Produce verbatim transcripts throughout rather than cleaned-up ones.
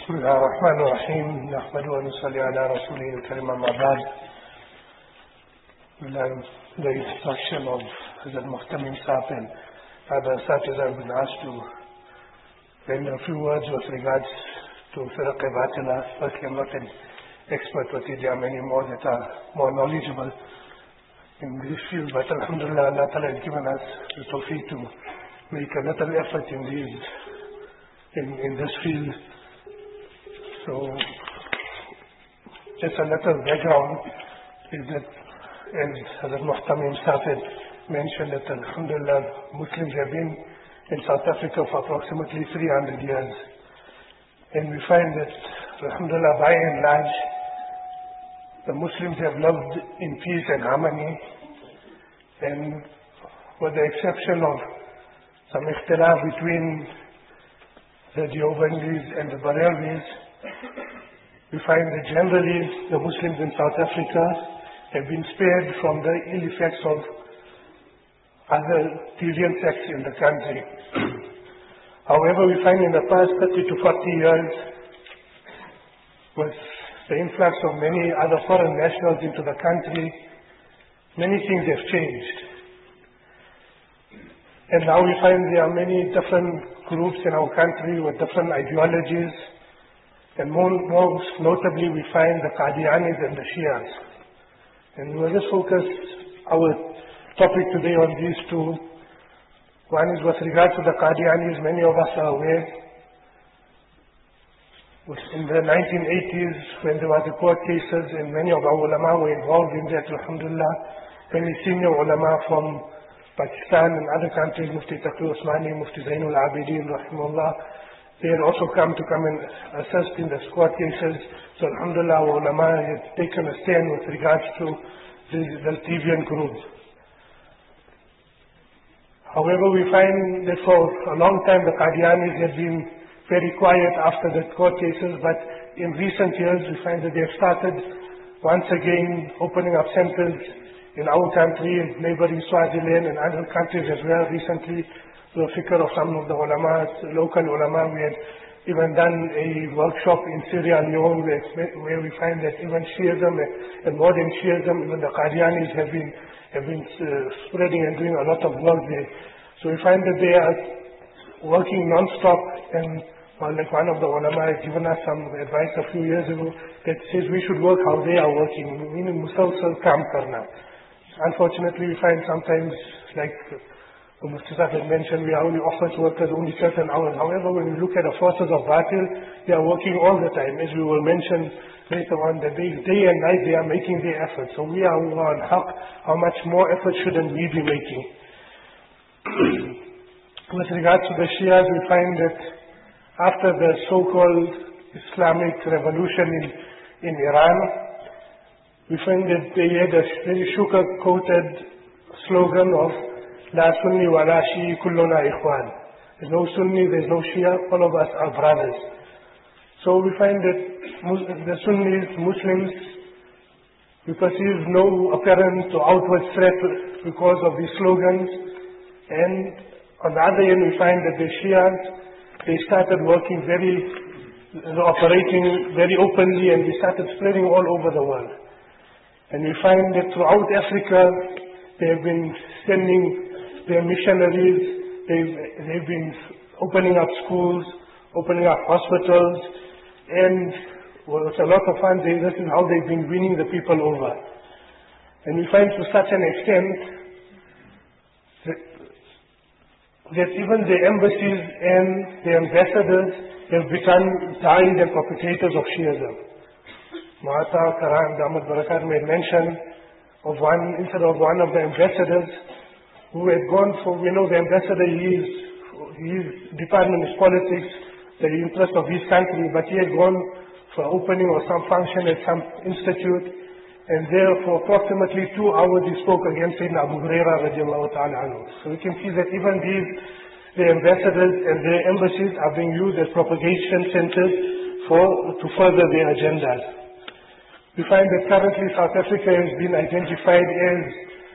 بسم الله الرحمن الرحيم نحمد ونصلي على رسوله الكريم أما بعد. The instruction of Hazrat Muhtamim Sahib and other Satya's have been asked to say a few words with regards to Firaq-e Batila. Firstly, I'm not an expert, but there are many more that are more knowledgeable in this field, but Alhamdulillah, Allah Ta'ala has given us the tawfiq to make a little effort in these, in, in this field. So, just a little background is that, as Hazrat Muhtamim Sahib mentioned, that Alhamdulillah, Muslims have been in South Africa for approximately three hundred years. And we find that, Alhamdulillah, by and large, the Muslims have lived in peace and harmony, and with the exception of some ikhtilaf between the Deobandis and the Barelvis, we find that generally the Muslims in South Africa have been spared from the ill effects of other deviant sects in the country. However, we find in the past thirty to forty years, with the influx of many other foreign nationals into the country, many things have changed. And now we find there are many different groups in our country with different ideologies. And more, most notably, we find the Qadianis and the Shias. And we will just focus our topic today on these two. One is with regard to the Qadianis. Many of us are aware. In the nineteen eighties, when there were the court cases, and many of our ulama were involved in that, alhamdulillah, many senior ulama from Pakistan and other countries, Mufti Taqi Usmani, Mufti Zainul Abidin, rahimahullah, they had also come to come and assist in the court cases. So alhamdulillah, our ulama had taken a stand with regards to the, the deviant group. However, we find that for a long time the Qadianis had been very quiet after the court cases, but in recent years we find that they have started once again opening up centers in our country, neighboring Swaziland and other countries as well. Recently, the fikr of some of the ulama, local ulama, we had even done a workshop in Sierra Leone where, where we find that even Shiism and more than Shiism, even the Qadianis have been, have been uh, spreading and doing a lot of work there. So we find that they are working non-stop, and well, like one of the ulama has given us some advice a few years ago that says we should work how they are working, meaning musalsal kaam karna. Unfortunately, we find sometimes, like Mufti Sahib had mentioned, we are only office workers, only certain hours. However, when we look at the forces of Batil, they are working all the time. As we will mention later on, that they, day and night they are making their efforts. So we are on haq, how much more effort shouldn't we be making? With regards to the Shias, we find that after the so-called Islamic revolution in, in Iran, we find that they had a very sugar-coated slogan of La Sunni wa la Shi'i kulluna ikhwan. There's no Sunni, there's no Shia, all of us are brothers. So we find that the Sunnis, Muslims, we perceive no apparent or outward threat because of these slogans. And on the other end, we find that the Shias, they started working very, operating very openly, and they started spreading all over the world. And we find that throughout Africa, they have been sending their missionaries, they've, they've been opening up schools, opening up hospitals, and well, it's a lot of fun. They, this is how they've been winning the people over. And we find to such an extent that, that even the embassies and the ambassadors have become died and perpetrators of Shiism. Mahata Karam Damat Barakat made mention of one instead of one of the ambassadors who had gone for, you know, the ambassador, his, his department is politics, the interest of his country, but he had gone for opening or some function at some institute, and there for approximately two hours he spoke against Sayyidina Abu Hurairah radiallahu ta'ala anhu. So we can see that even these, the ambassadors and their embassies are being used as propagation centers for, to further their agendas. We find that currently South Africa has been identified as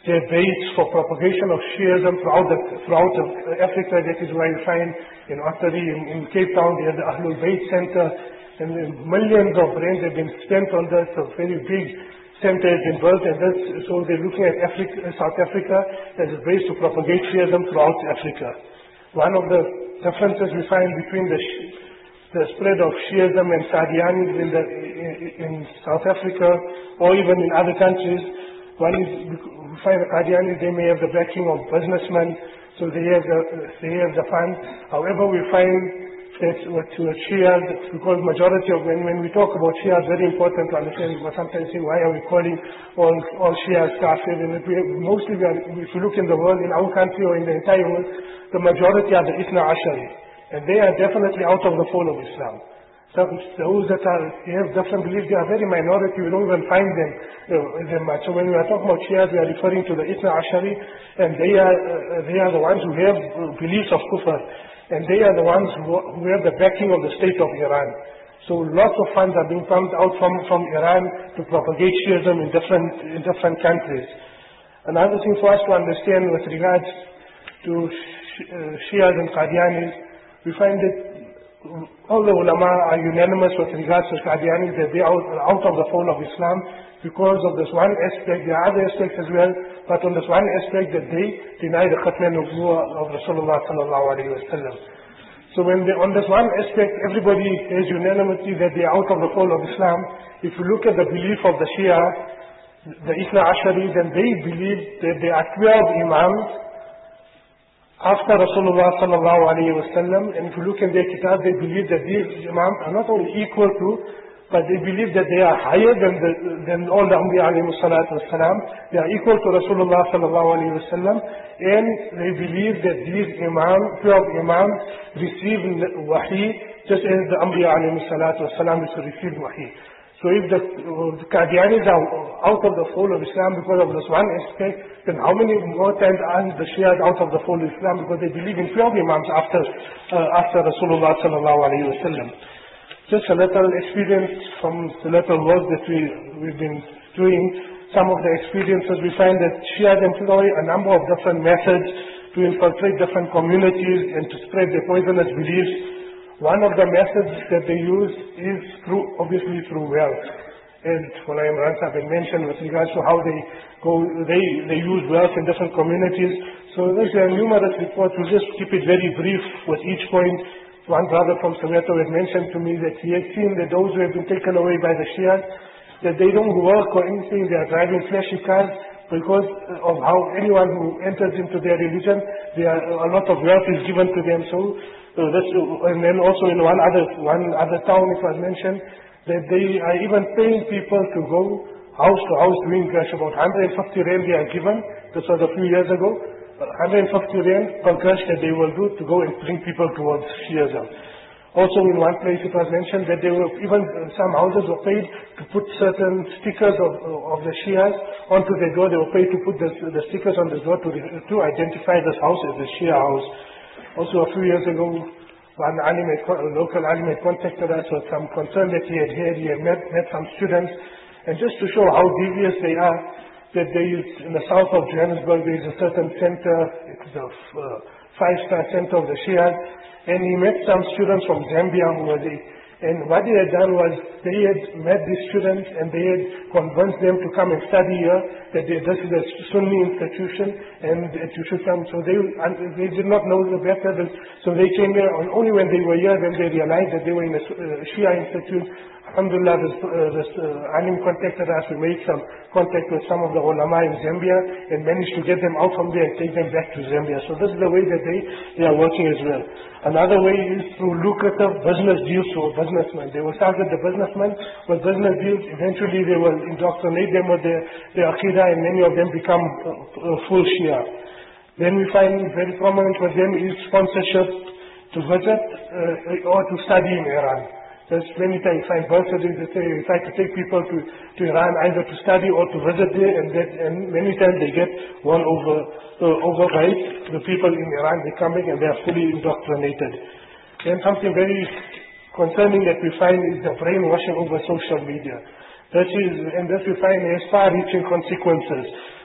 their base for propagation of Shiism throughout, the, throughout the, uh, Africa. That is why you find in Ottery, in, in Cape Town, they have the Ahlul Bayt Center, and millions of rands have been spent on this. A very big center has been built, and this, so they're looking at Africa, South Africa as a base to propagate Shiism throughout Africa. One of the differences we find between the, the spread of Shiism and Qadianis in, the, in, in South Africa or even in other countries, one is we find the Qadianis, they may have the backing of businessmen, so they have the, they have the funds. However, we find that with Shias, because majority of when, when we talk about Shia, it's very important to understand. But sometimes say, why are we calling all, all Shias kafir? And we, mostly, we are, if you look in the world, in our country or in the entire world, the majority are the Ithna Ashari. And they are definitely out of the fold of Islam. So those that are, have different beliefs, they are very minority. We don't even find them, you know, them much. So when we are talking about Shias, we are referring to the Ithna Ashari, and they are, uh, they are the ones who have beliefs of kufr. And they are the ones who, who have the backing of the state of Iran. So lots of funds are being pumped out from, from Iran to propagate Shiism in different, in different countries. Another thing for us to understand with regards to Shias and Qadianis, we find that all the ulama are unanimous with regards to Qadianis, that they are out of the fold of Islam because of this one aspect. There are other aspects as well, but on this one aspect that they deny the Khatm al-Nubuwwah of Rasulullah sallallahu alayhi wa sallam. So when they, on this one aspect, everybody has unanimity that they are out of the fold of Islam. If you look at the belief of the Shia, the Ithna Ashari, then they believe that there are twelve Imams after Rasulullah sallallahu alayhi wa sallam. And if you look in their kitab, they believe that these Imams are not only equal to, but they believe that they are higher than, the, than all the Anbiya alayhi salatu wasalam. They are equal to Rasulullah sallallahu alayhi wa sallam. And they believe that these Imams, twelve Imams, receive wahi just as the Anbiya alayhi salatu wasalam received wahi. So if the, the Qadianis are out of the fold of Islam because of this one aspect, then how many more times are the Shias out of the fold of Islam because they believe in twelve Imams after, uh, after Rasulullah sallallahu alayhi wa sallam. Just a little experience from the little work that we, we've been doing. Some of the experiences, we find that Shias employ a number of different methods to infiltrate different communities and to spread their poisonous beliefs. One of the methods that they use is through, obviously through wealth. As Mullah Imran Sahib had mentioned with regards to how they go, they, they use wealth in different communities. So there's uh, numerous reports. We'll just keep it very brief with each point. One brother from Soweto had mentioned to me that he had seen that those who have been taken away by the Shias, that they don't work or anything, they are driving flashy cars because of how anyone who enters into their religion, they are, a lot of wealth is given to them. So, uh, that's, and then also in one other, one other town it was mentioned that they are even paying people to go house to house doing cash. About one hundred fifty rand they are given. This was a few years ago. one hundred fifty rand per cash that they will do to go and bring people towards Shiism. Also in one place it was mentioned that they were, even some houses were paid to put certain stickers of, of the Shias onto their door. They were paid to put the, the stickers on the door to, to identify this house as a Shia house. Also a few years ago, one alim had, a local alim had contacted us with some concern that he had had. He had met, met some students, and just to show how devious they are, that there is, in the south of Johannesburg, there is a certain center, it's the uh, five-star center of the Shias, and he met some students from Zambia who were there. And what they had done was, they had met these students and they had convinced them to come and study here, that they, this is a Sunni institution and that you should come. So they, they did not know the better, so they came here, and only when they were here, then they realized that they were in a uh, Shia institute. Alhamdulillah, this, uh, this uh, alim contacted us. We made some contact with some of the ulama in Zambia and managed to get them out from there and take them back to Zambia. So this is the way that they, they are working as well. Another way is through lucrative business deals for businessmen. They will start with the businessmen with business deals. Eventually they will indoctrinate them with their, their aqidah, and many of them become uh, uh, full Shia. Then we find very prominent with them is sponsorship to visit uh, or to study in Iran. There's many times you find bursaries that say you try to take people to, to Iran either to study or to visit there, and, that, and many times they get won over, uh, over by the people in Iran. They come back and they are fully indoctrinated. Then something very concerning that we find is the brainwashing over social media. That is, and this we find has far-reaching consequences.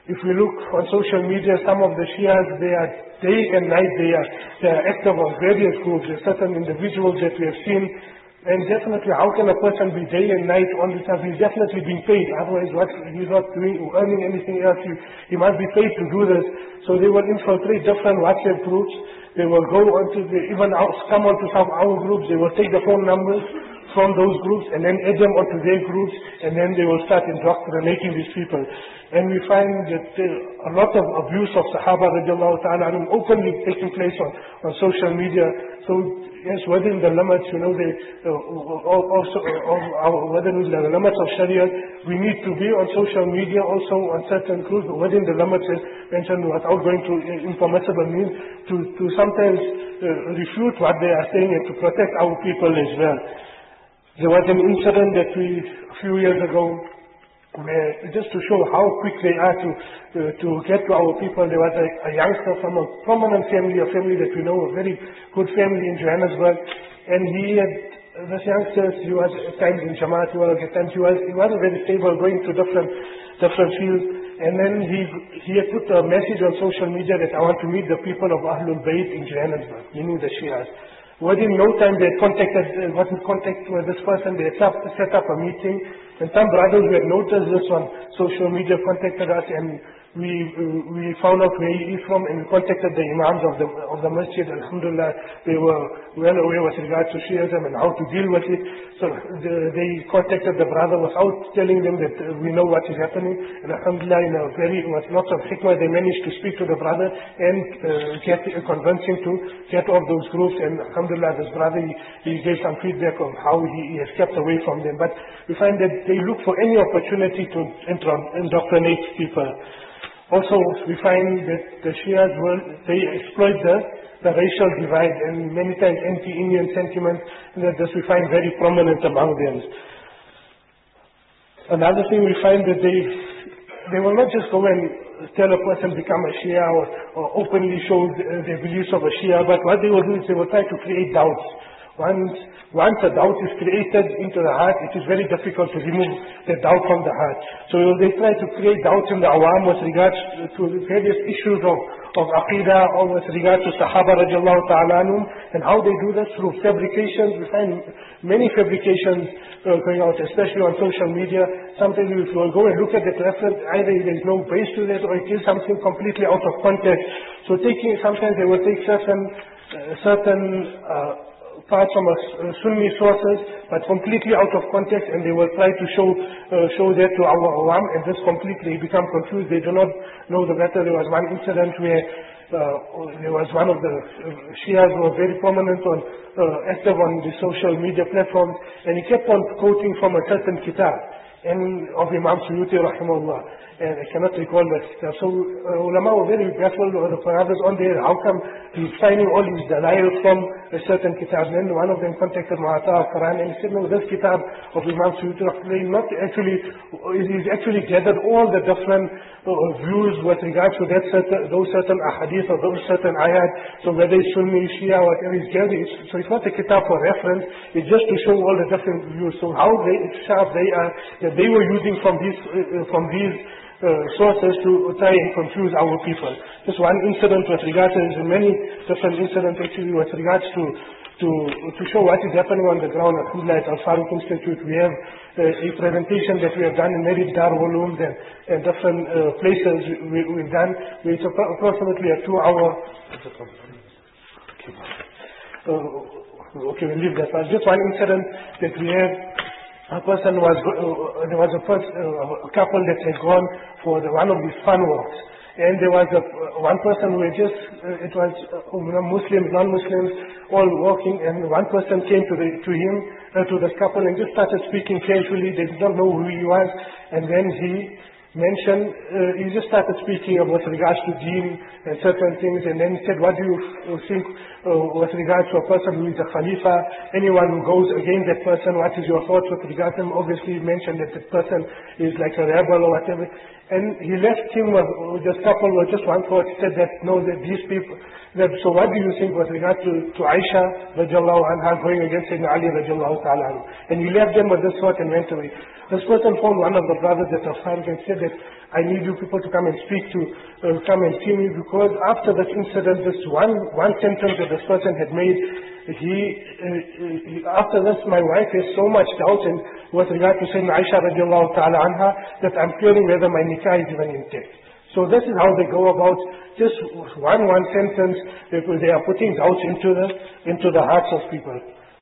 If we look on social media, some of the Shias, they are day and night, they are, they are active on various groups. There are certain individuals that we have seen. And definitely, how can a person be day and night on this stuff? He's definitely being paid. Otherwise, what, he's not doing, earning anything else. He, he must be paid to do this. So they will infiltrate different WhatsApp groups. They will go onto the, even out, come onto some of our groups. They will take the phone numbers from those groups and then add them onto their groups, and then they will start indoctrinating these people. And we find that uh, a lot of abuse of Sahaba radiallahu ta'ala anhum openly taking place on, on social media. So yes, within the limits, you know, they, uh, also uh, uh, within the limits of Sharia, we need to be on social media also on certain groups, but within the limits as mentioned, without going to impermissible means, to, to sometimes uh, refute what they are saying and to protect our people as well. There was an incident that we, a few years ago, where just to show how quick they are to uh, to get to our people, there was a, a youngster from a prominent family, a family that we know, a very good family in Johannesburg, and he had, this youngster, he was at times in Jamaat work, at times he was, he wasn't very stable, going to different, different fields, and then he, he had put a message on social media that I want to meet the people of Ahlul Bayt in Johannesburg, meaning the Shias. Within no time they had contacted, uh, got in contact with this person, they had set, set up a meeting, and some brothers who had noticed this on social media contacted us, and we uh, we found out where he is from, and we contacted the imams of the of the masjid. Alhamdulillah, they were well aware with regards to Shiism and how to deal with it. So the, they contacted the brother without telling them that uh, we know what is happening, and Alhamdulillah, in a very, with lots of hikmah, they managed to speak to the brother and uh, get uh, convince him to get off those groups, and Alhamdulillah, this brother, he, he gave some feedback on how he, he has kept away from them. But we find that they look for any opportunity to indoctrinate people. Also, we find that the Shias will, they exploit the, the racial divide and many times anti-Indian sentiment, and that this we find very prominent among them. Another thing we find that they, they will not just go and tell a person become a Shia or, or openly show the, their beliefs of a Shia, but what they will do is they will try to create doubts. Once, once a doubt is created into the heart, it is very difficult to remove the doubt from the heart. So they try to create doubts in the awam with regards to various issues of, of aqidah or with regards to Sahaba radiallahu ta'ala anhum, and how they do this through fabrications. We find many fabrications uh, going out, especially on social media. Sometimes if you will go and look at the reference, either there is no base to that or it is something completely out of context. So taking, sometimes they will take certain, uh, certain uh, parts from a, uh, Sunni sources, but completely out of context, and they will try to show uh, show that to our awam, and this completely become confused. They do not know the better. There was one incident where uh, there was one of the uh, Shias who were very prominent on, uh, active on the social media platforms, and he kept on quoting from a certain kitab, and of Imam Suyuti rahimahullah. And I cannot recall that. So uh, ulama were very baffled, or the brothers on there, how come he's finding all these dalail from a certain kitab? And then one of them contacted Mu'ata al-Quran, and he said, no, this kitab of Imam Suyuti not actually, he's actually gathered all the different uh, views with regards to that certain, those certain ahadith or those certain ayat. So whether it's Sunni, Shia, whatever he's gathered, it's, so it's not a kitab for reference, it's just to show all the different views. So how they, sharp they are, that they were using from these, uh, from these Uh, sources to try and confuse our people. Just one incident with regards to, there's many different incidents actually with regards to to to show what is happening on the ground. Alhamdulillah, at Al-Faruq Institute, we have uh, a presentation that we have done in many Dar volumes and, and different uh, places we, we've done. It's approximately a two-hour. Uh, okay, we'll leave that. Just one incident that we have. A person was, uh, there was a, person, uh, a couple that had gone for the, one of these fun walks. And there was a, uh, one person who had just, uh, it was uh, Muslims, non-Muslims, all walking, and one person came to, the, to him, uh, to this couple, and just started speaking casually. They did not know who he was. And then he mentioned, uh, he just started speaking with regards to deen and certain things, and then he said, what do you think uh, with regards to a person who is a Khalifa, anyone who goes against that person, what is your thoughts with regards to him? Obviously he mentioned that that person is like a rebel or whatever, And he left him with, with this couple with just one thought. He said that, no, that these people, that, so what do you think with regard to, to Aisha radiallahu anha going against Sayyidina Ali radiallahu ta'ala anhu? And he left them with this thought and went away. This person phoned one of the brothers at Afghan and said that, I need you people to come and speak to, uh, come and see me, because after this incident, this one, one sentence that this person had made, he, uh, he, after this my wife has so much doubt in, with regard to Sayyidina Aisha radiallahu ta'ala anha, that I'm fearing whether my nikah is even intact. So this is how they go about, just one, one sentence, they are putting doubts into the, into the hearts of people.